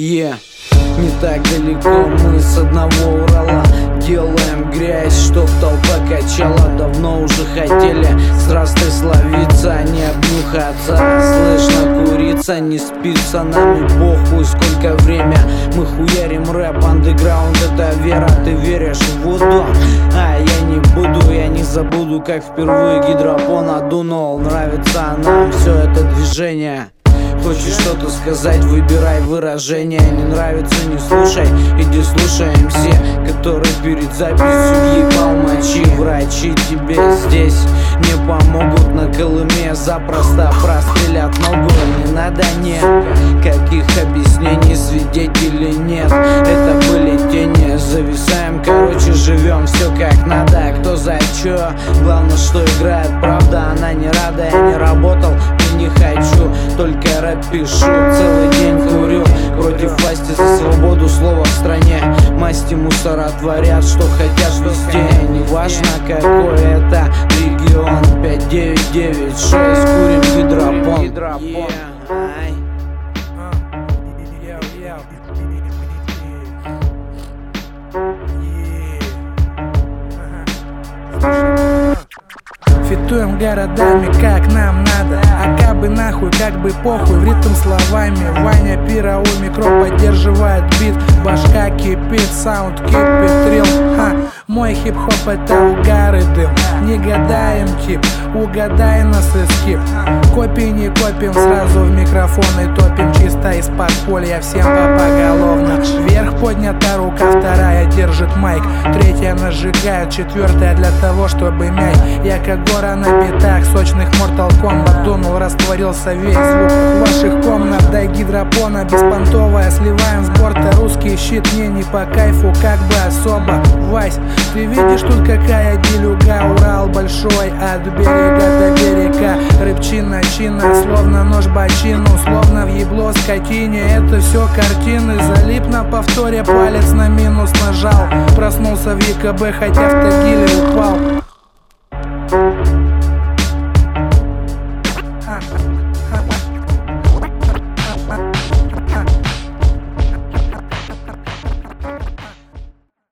Не так далеко мы с одного Урала делаем грязь, чтоб толпа качала. Давно уже хотели с растой словиться, а не обнюхаться. Слышно, курица не спится, нами похуй сколько время. Мы хуярим рэп, андеграунд это вера. Ты веришь в воду? А я не буду, я не забуду, как впервые гидропон одунул. Нравится нам все это движение. Хочешь что-то сказать, выбирай выражение. Не нравится, не слушай, иди слушаем все, которые перед записью ебал мочи. Врачи тебе здесь не помогут, на Колыме запросто прострелят ногу. Не надо никаких объяснений, свидетелей нет, это были тени. Зависаем, короче, живем все как надо. Кто за чё, главное, что играет правда. Она не рада, я не работал и не хочу, только рэп пишу. Целый день курю против власти за свободу слова в стране. Масти мусора творят, что хотят везде. Неважно какой это регион. 5996, курим гидропон. Фитуем городами, как нам надо. А кабы нахуй, как бы похуй. В ритм словами Ваня Пира у микро поддерживает бит. Башка кипит, саунд кипит, трил. Мой хип-хоп это угар и дым. Не гадаем тип, угадай нас и скип. Копий не копим, сразу в микрофон и топим. Чисто из подполья, всем поголовно. Вверх поднята рука, вторая держит майк, третья нажигает, четвертая для того, чтобы мять. Я как гора на битах, сочных Mortal Kombat дунул, растворился весь звук ваших комнат. Дай гидропона, беспонтовая, сливаем с борта. Русский щит мне не по кайфу, как бы особо. Вась, ты видишь тут какая делюга? Урал большой, от берега до берега. Рыбчина, чина, словно нож бочину, словно в ебло скотине. Это все картины, залип на повторе, палец на минус нажал. Проснулся в ЕКБ, хотя в Тагиле упал.